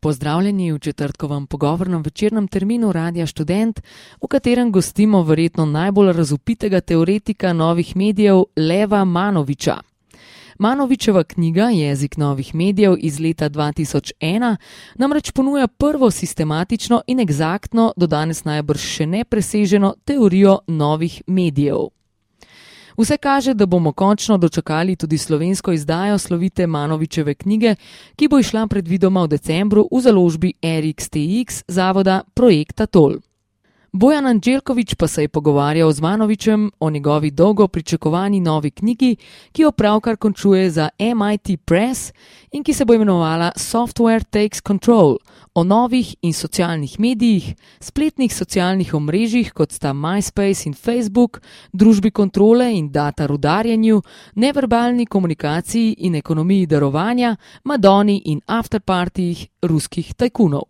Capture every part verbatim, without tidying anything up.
Pozdravljeni v četrtkovem pogovornem večernem terminu Radia Študent, v katerem gostimo verjetno najbolj razvpitega teoretika novih medijev Leva Manovića. Manovićeva knjiga Jezik novih medijev iz leta dva tisoč ena namreč ponuja prvo sistematično in eksaktno, do danes najbrž še nepreseženo teorijo novih medijev. Vse kaže, da bomo končno dočakali tudi slovensko izdajo slovite Manovićeve knjige, ki bo izšla predvidoma v decembru v založbi R X T X zavoda Projekt Atol. Bojan Andželković pa se je pogovarjal z Manovićem o njegovi dolgo pričakovani novi knjigi, ki jo pravkar končuje za M I T Press in ki se bo imenovala Software Takes Control, o novih in socialnih medijih, spletnih socialnih omrežjih, kot sta MySpace in Facebook, družbi kontrole in data rudarjenju, neverbalni komunikaciji in ekonomiji darovanja, Madoni in afterpartijih ruskih tajkunov.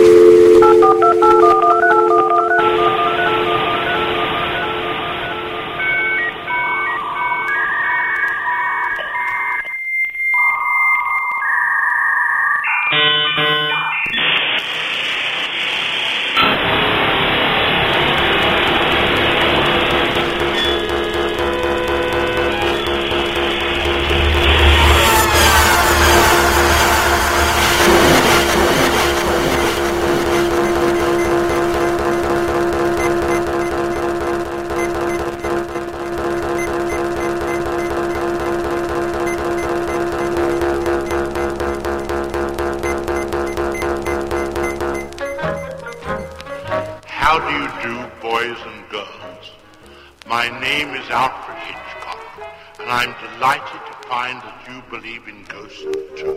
How do you do, boys and girls? My name is Alfred Hitchcock, and I'm delighted to find that you believe in ghosts too.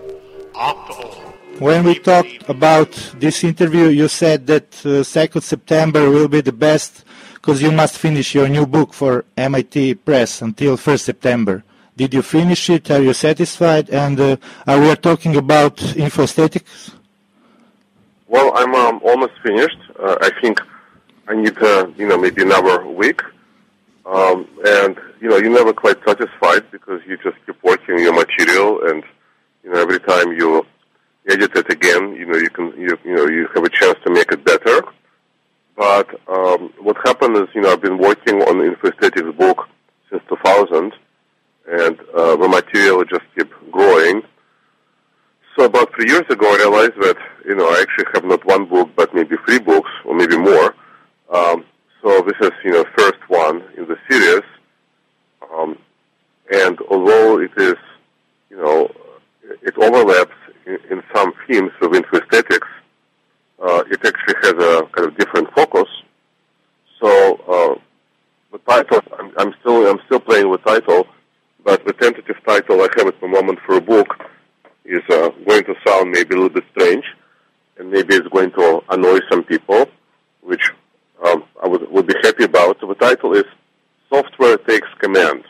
After all, when we talked about this interview, you said that uh, second September will be the best because you must finish your new book for M I T Press until first September. Did you finish it? Are you satisfied? And uh, are we talking about infostatics? Well, I'm um, almost finished. Uh, I think I need, uh, you know, maybe another week. Um, and, you know, you're never quite satisfied because you just keep working your material and, you know, every time you edit it again, you know, you can, you, you know, you have a chance to make it better. But um, what happened is, you know, I've been working on the infostatics book since two thousand, and uh, the material just kept growing. So about three years ago, I realized that, you know, I actually have not one book, but maybe three books, or maybe more. Um, so this is, you know, first one in the series. Um, and although it is, you know, it overlaps in, in some themes with infostatics, uh, it actually has a kind of different focus. So uh, the title, I'm, I'm still, I'm still playing with title, but the tentative title I have at the moment for a book is uh, going to sound maybe a little bit strange, and maybe it's going to annoy some people, which um, I would, would be happy about. So the title is Software Takes Command.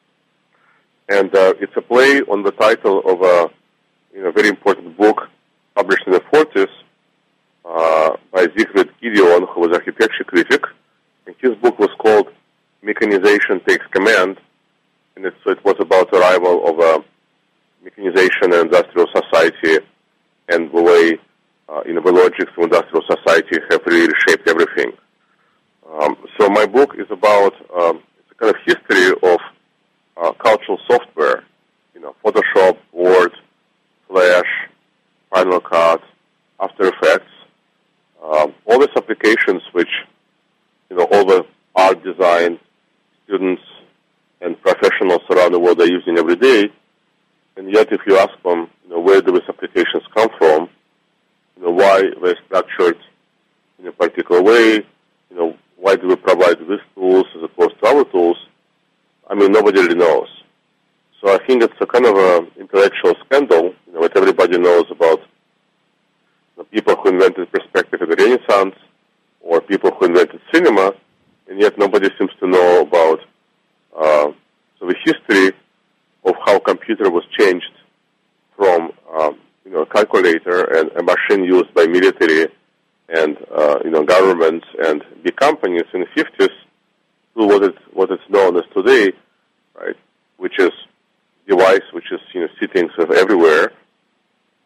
And uh, it's a play on the title of a you know, very important book published in the forties uh, by Siegfried Gideon, who was architecture critic. And his book was called Mechanization Takes Command, and it, so it was about the arrival of a mechanization and industrial society, and the way uh, you know, the logics of industrial society have really reshaped everything. Um, so my book is about um, it's a kind of history of uh, cultural software, you know, Photoshop, Word, Flash, Final Cut, After Effects, um, all these applications which, you know, all the art design students and professionals around the world are using every day. And yet, if you ask them, you know, where do these applications come from, you know, why they're structured in a particular way, you know, why do we provide these tools as opposed to other tools, I mean, nobody really knows. So I think it's a kind of an intellectual scandal, you know, that everybody knows about the people who invented perspective in the Renaissance or people who invented cinema, and yet nobody seems to know about uh, so the history of how computer was changed from um, you know, a calculator and a machine used by military and uh, you know, governments and big companies in the fifties to what it what it's known as today, right? Which is device which is you know sitting sort of everywhere,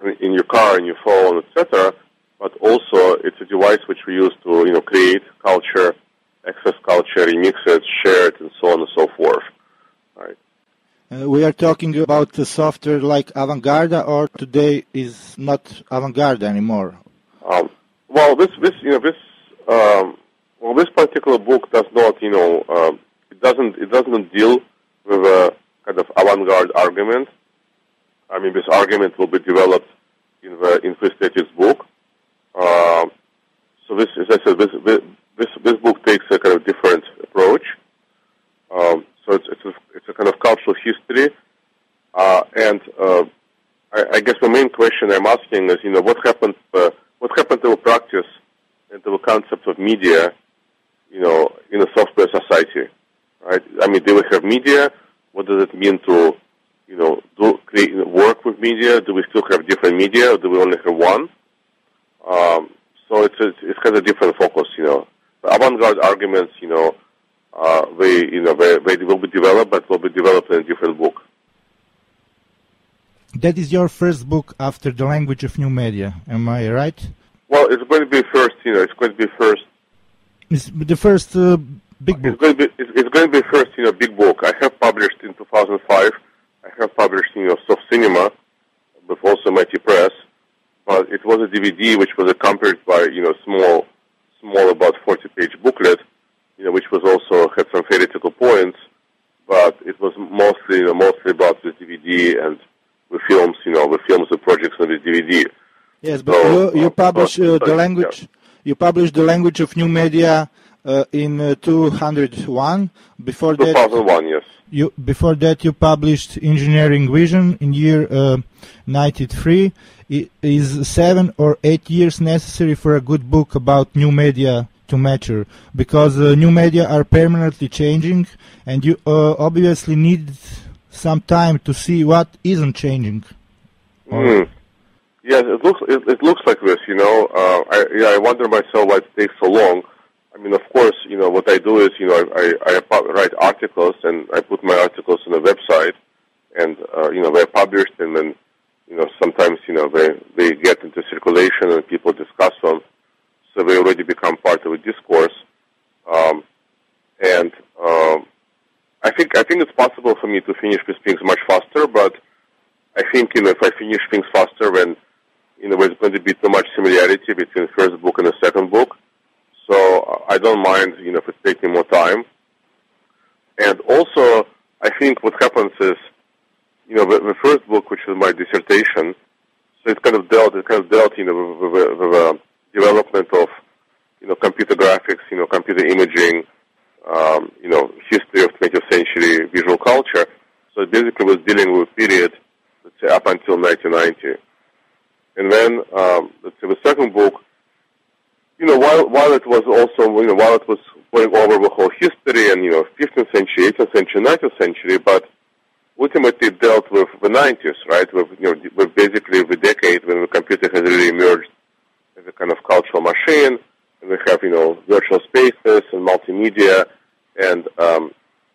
in your car, in your phone, et cetera. But also, it's a device which we use to, you know, create culture, access culture, remix it, share it, and so on and so forth. Right. Uh, we are talking about the software like Avantgarde, or today is not Avantgarde anymore. Um, well, this, this, you know, this, um, well, this particular book does not, you know, uh, it doesn't, it doesn't deal with a kind of avant-garde argument. I mean, this argument will be developed in the in Freestatics book. Uh, so this, as I said, this, this this book takes a kind of different approach. Um, so it's it's a, it's a kind of cultural history, uh, and uh, I, I guess the main question I'm asking is, you know, what happened uh, what happened to the practice and to the concept of media, you know, in a software society, right? I mean, do we have media? What does it mean to, you know, do create work with media? Do we still have different media, or do we only have one? Um, so it's it's, it's kind of different focus, you know. The avant-garde arguments, you know, uh, they you know they, they will be developed, but will be developed in a different book. That is your first book after The Language of New Media, am I right? Well, it's going to be first, you know, it's going to be first. It's the first uh, big book. It's going to be it's, it's going to be first, you know, big book. I have published in two thousand five. I have published, you know, Soft Cinema, with also M I T Press, but it was a D V D which was accompanied by, you know, small, small about forty-page booklet, you know, which was also had some theoretical points, but it was mostly, you know, mostly about the D V D and the films, you know, the films and projects on the D V D. Yes, but so, you you publish uh, the language. Yeah. You published The Language of New Media uh, in uh, two thousand one. Before that, two thousand one, yes. You, before that, you published Engineering Vision in year uh, ninety-three. Is seven or eight years necessary for a good book about new media to mature? Because uh, new media are permanently changing, and you uh, obviously need some time to see what isn't changing. Mm. Yes, it looks it, it looks like this. You know, uh, I yeah, I wonder myself why it takes so long. I mean, of course, you know, what I do is, you know, I, I, I write articles, and I put my articles on a website, and, uh, you know, they're published, and then, you know, sometimes, you know, they, they get into circulation, and people discuss them, so they already become part of a discourse. Um, and um, I think I think it's possible for me to finish these things much faster, but I think, you know, if I finish things faster, then, you know, there's going to be too much similarity between the first book and the second book. So I don't mind, you know, if it's taking more time. And also, I think what happens is, you know, the, the first book, which is my dissertation, so it kind of dealt, it kind of dealt, you know, with, with, with the development of, you know, computer graphics, you know, computer imaging, um, you know, history of twentieth century visual culture. So it basically was dealing with a period, let's say, up until nineteen ninety. And then, um, let's say, the second book, you know, while while it was also, you know, while it was going over the whole history and, you know, fifteenth century, eighteenth century, nineteenth century, but ultimately it dealt with the nineties, right? With, you know, with basically the decade when the computer has really emerged as a kind of cultural machine, and we have, you know, virtual spaces and multimedia, and um,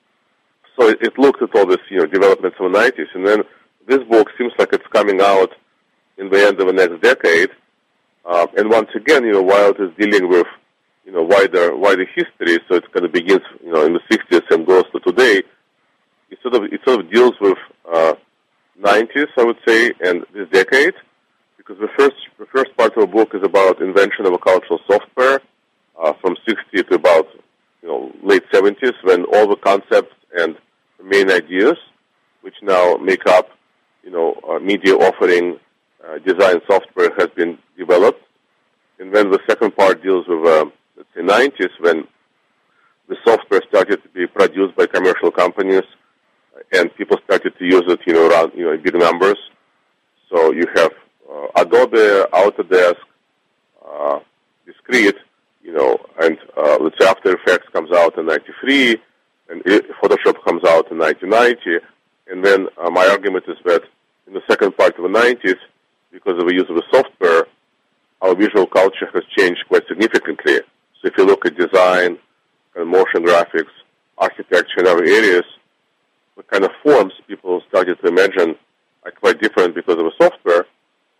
so it, it looked at all this, you know, developments of the nineties, and then this book seems like it's coming out in the end of the next decade. Uh, and once again, you know, while it is dealing with, you know, wider wider history, so it kind of begins, you know, in the sixties and goes to today, it sort of it sort of deals with uh, nineties, I would say, and this decade, because the first the first part of the book is about invention of a cultural software uh, from sixty to about, you know, late seventies, when all the concepts and the main ideas, which now make up, you know, uh, media offering. Uh, design software has been developed, and then the second part deals with, uh, let's say, nineties, when the software started to be produced by commercial companies, and people started to use it, you know, around, you know, in big numbers. So you have uh, Adobe, Autodesk, uh, Discrete, you know, and uh, let's say After Effects comes out in ninety-three, and Photoshop comes out in nineteen ninety, and then uh, my argument is that in the second part of the nineties, because of the use of the software, our visual culture has changed quite significantly. So if you look at design, kind of motion graphics, architecture, and other areas, the kind of forms people started to imagine are quite different because of the software.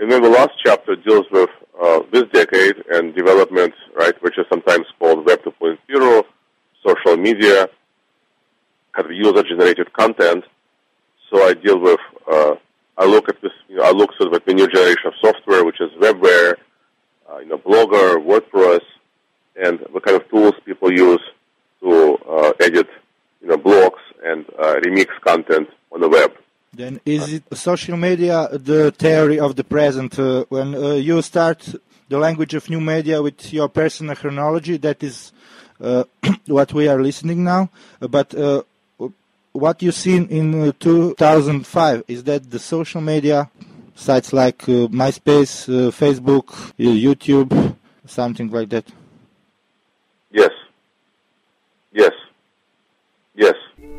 And then the last chapter deals with uh, this decade and developments, right, which is sometimes called Web two point oh, social media, kind of user-generated content. So I deal with, uh, I look at this, you know, I look sort of at the new generation of software, which is webware, uh, you know, Blogger, WordPress, and the kind of tools people use to uh, edit, you know, blogs and uh, remix content on the web. Then is it social media the theory of the present? Uh, when uh, you start the language of new media with your personal chronology, that is uh, what we are listening now. But uh, what you seen in uh, two thousand five, is that the social media sites like uh, MySpace, uh, Facebook, uh, YouTube, something like that? Yes. Yes. Yes.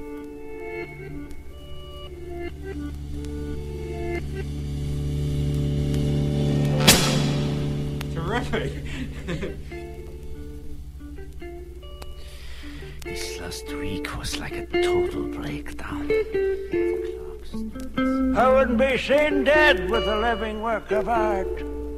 Terrific. This last week was like a total breakdown. I wouldn't be seen dead with a living work of art.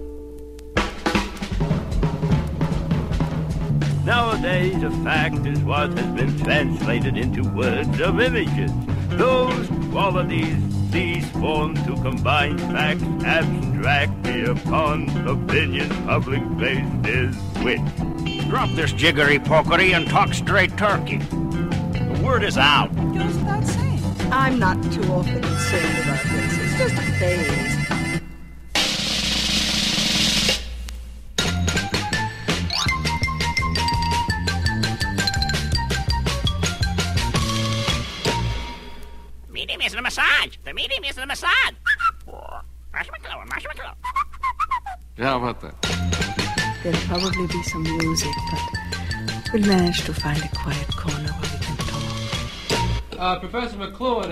Nowadays, a fact is what has been translated into words of images. Those qualities these form to combine facts abstractly upon opinion public-based is wit. Drop this jiggery-pokery and talk straight turkey. The word is out. Just that same. I'm not too awfully concerned about this. It's just a phase. Medium is the massage. The medium is the massage. Marshmallow, marshmallow. Yeah, how about that? There'll probably be some music, but we'll manage to find a quiet corner where we can talk. Uh, Professor McLuhan.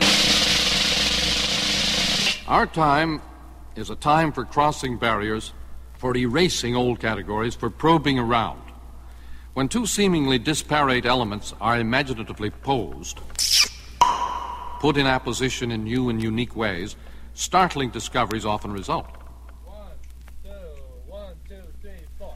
Our time is a time for crossing barriers, for erasing old categories, for probing around. When two seemingly disparate elements are imaginatively posed, put in apposition in new and unique ways, startling discoveries often result. One, two, one, two, three, four.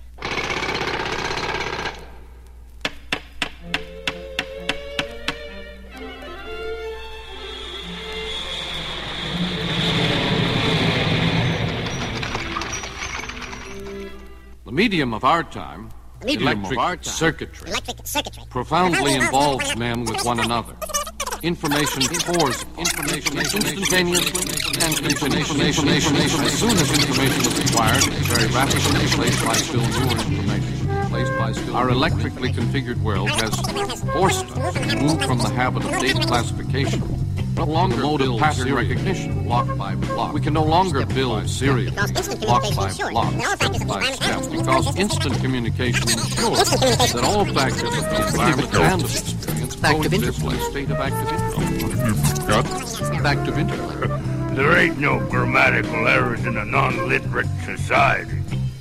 The medium of our time, electric, of our time. Circuitry, electric circuitry, profoundly involves men with one another. Information pours information instantaneously, and information, information, information, as soon as information is acquired, very rapidly replaced by still newer information. Replaced by still Our electrically configured world has forced us to move from the habit of data classification, no longer mode of pattern recognition, block by block. We can no longer build serially, block by block, step by step, because instant communication ensures that all factors of the environment and of experience coexist in a state of active interest. Active interest. There ain't no grammatical errors in a non-literate society.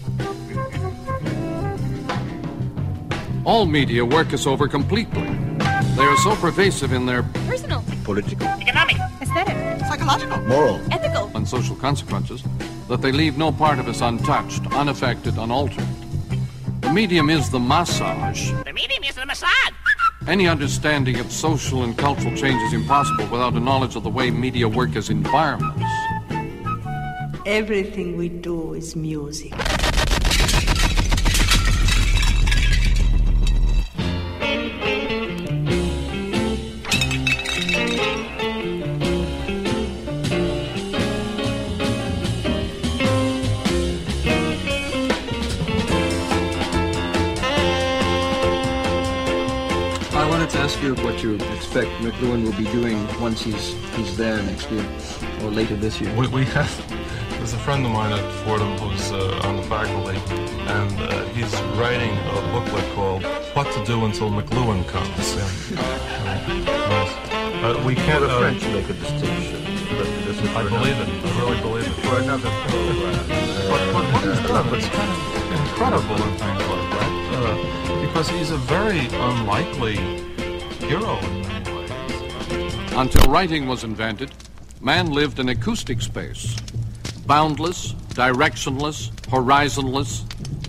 All media work us over completely. They are so pervasive in their personal, political, economic, aesthetic, psychological, moral, ethical, and social consequences that they leave no part of us untouched, unaffected, unaltered. The medium is the massage. The medium is the massage. Any understanding of social and cultural change is impossible without a knowledge of the way media work as environments. Everything we do is music. Ask you what you expect McLuhan will be doing once he's he's there next year or later this year. We, we have there's a friend of mine at Fordham who's uh, on the faculty, and uh, he's writing a booklet called "What to Do Until McLuhan Comes." And, uh, uh, we can't. Well, the uh, French make a distinction, but this is I believe it. I really believe it. For another program. But, but what he's done is kind of incredible in things like that, uh, because he's a very unlikely hero in many ways. Until writing was invented, man lived in acoustic space, boundless, directionless, horizonless,